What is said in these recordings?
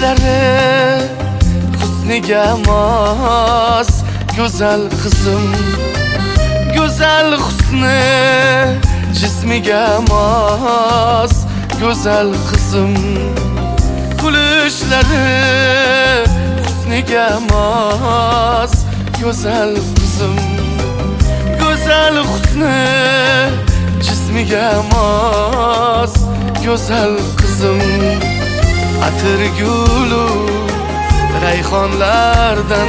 kulishlari husniga mos go'zal qizim, go'zal husni jismiga mos go'zal qizim, kulishlari husniga mos go'zal qizim, go'zal husni jismiga mos go'zal qizim, atir gulu rayhonlardan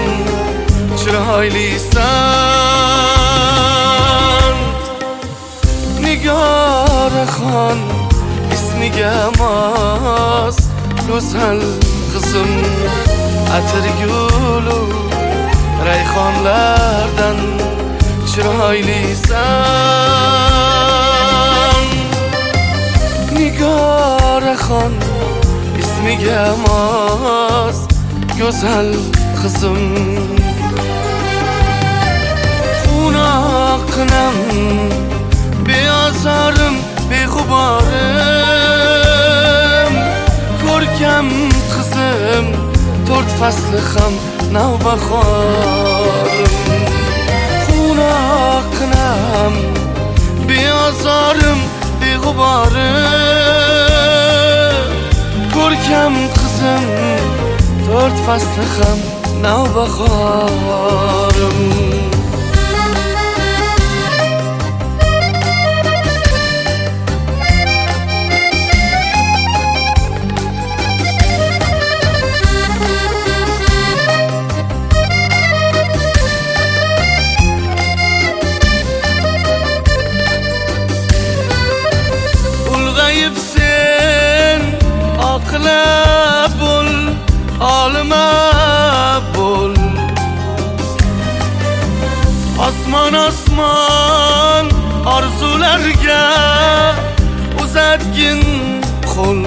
chiroylisan, Nigoraxon ismiga mos go'zal qizim, atir gulu rayhonlardan chiroylisan, Nigoraxon ismiga mos go'zal qizim. Xunaqinam beozorim beg'uborim, ko'rkam qizim to'rt fasli ham navbahorim. Xunaqinam beozorim beg'uborim, ko'rkam qizim to'rt fasli ham navbahorim. Ulg'ayibsen oqila bo'l, olima bo'l, osmon osmon orzularga uzatgin qo'l.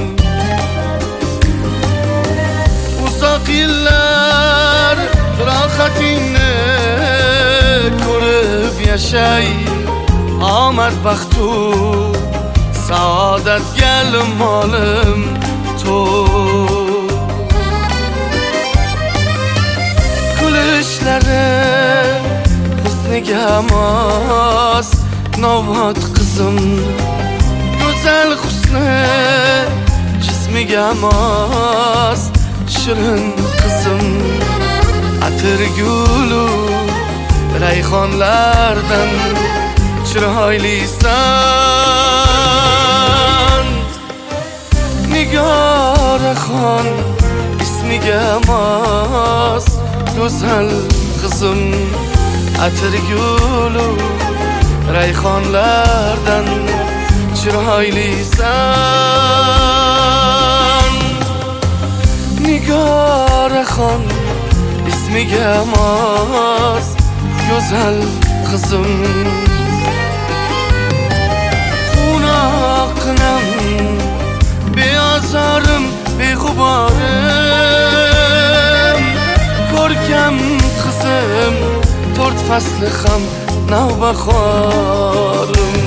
Uzoq yillar rohatingni ko'rib yashay, omad baxtu saodatga molim to'l. Kulishlari husniga mos novvot qizim, go'zal husni jismiga mos shirin qizim, atir gulu rayhonlardan chiroylisan, Nigoraxon ismiga mos go'zal qizim, atir gulu rayhonlardan chiroylisan, Nigoraxon ismiga mos go'zal qizim. Xunaqinam beozorim beg'uborim, ko'rkam qizim to'rt fasli ham navbahorim.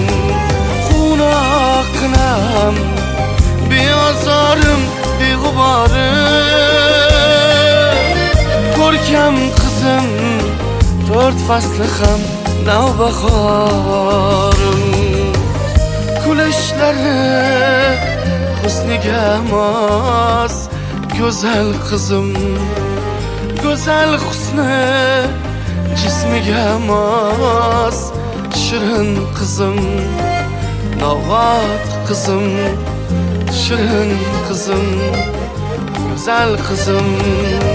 Xunaqinam beozorim beg'uborim, ko'rkam qizim to'rt fasli ham navbahorim. Kulishlari husniga mos go'zal qizim, go'zal husni jismiga mos shirin qizim, novvot qizim, shirin qizim, go'zal qizim.